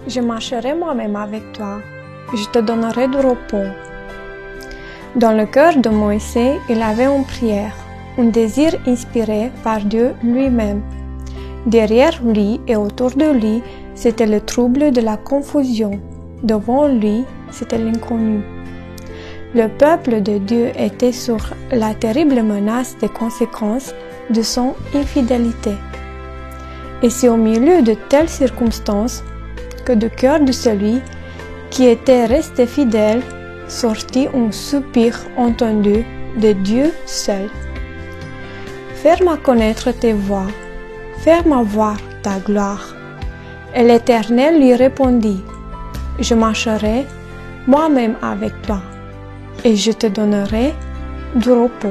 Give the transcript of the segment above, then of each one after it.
Je marcherai moi-même avec toi, je te donnerai du repos. Dans le cœur de Moïse, il avait une prière, un désir inspiré par Dieu lui-même. Derrière lui et autour de lui, c'était le trouble de la confusion. Devant lui, c'était l'inconnu. Le peuple de Dieu était sur la terrible menace des conséquences de son infidélité. Et c'est au milieu de telles circonstances que du cœur de celui qui était resté fidèle sortit un soupir entendu de Dieu seul. Fais-moi connaître tes voies, fais-moi voir ta gloire. Et l'Éternel lui répondit, je marcherai moi-même avec toi, et je te donnerai du repos.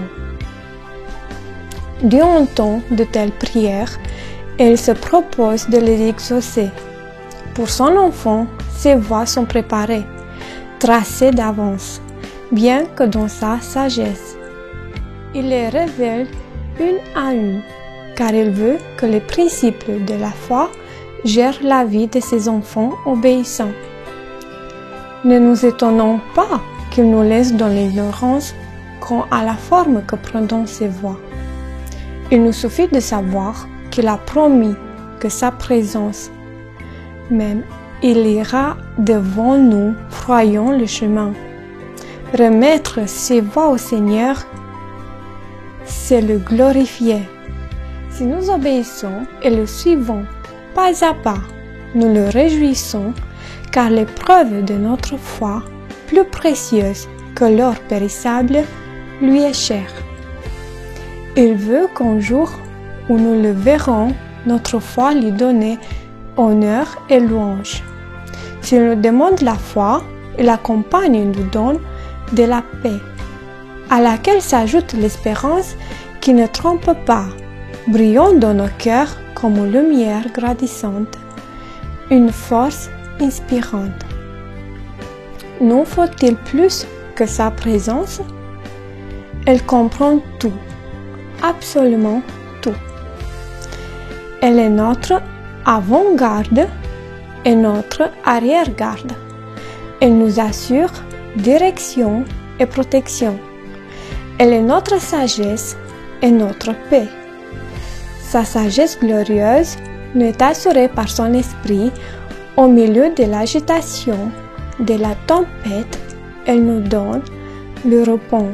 Dieu entend de telles prières et il se propose de les exaucer. Pour son enfant, ses voies sont préparées, tracées d'avance, bien que dans sa sagesse. Il les révèle une à une, car il veut que les principes de la foi gèrent la vie de ses enfants obéissants. Ne nous étonnons pas qu'il nous laisse dans l'ignorance quant à la forme que prendront ses voies. Il nous suffit de savoir qu'il a promis que sa présence, même, il ira devant nous, frayant le chemin. Remettre ses voies au Seigneur, c'est le glorifier. Si nous obéissons et le suivons pas à pas, nous le réjouissons, car l'épreuve de notre foi, plus précieuse que l'or périssable, lui est chère. Il veut qu'un jour où nous le verrons, notre foi lui donne honneur et louange. S'il nous demande la foi, il accompagne et nous donne de la paix, à laquelle s'ajoute l'espérance qui ne trompe pas, brillant dans nos cœurs comme une lumière grandissante, une force inspirante. Nous faut-il plus que sa présence? Elle comprend tout, absolument tout. Elle est notre avant-garde et notre arrière-garde. Elle nous assure direction et protection. Elle est notre sagesse et notre paix. Sa sagesse glorieuse nous est assurée par son esprit au milieu de l'agitation, de la tempête. Elle nous donne le repos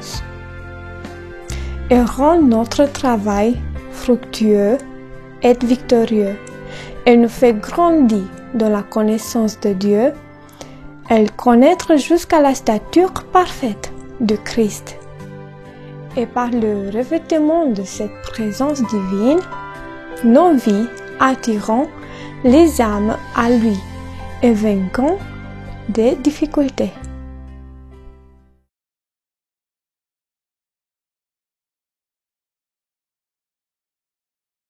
et rend notre travail fructueux et victorieux. Elle nous fait grandir dans la connaissance de Dieu. Elle connaîtra jusqu'à la stature parfaite de Christ. Et par le revêtement de cette présence divine, nos vies attireront les âmes à lui et vainquons des difficultés.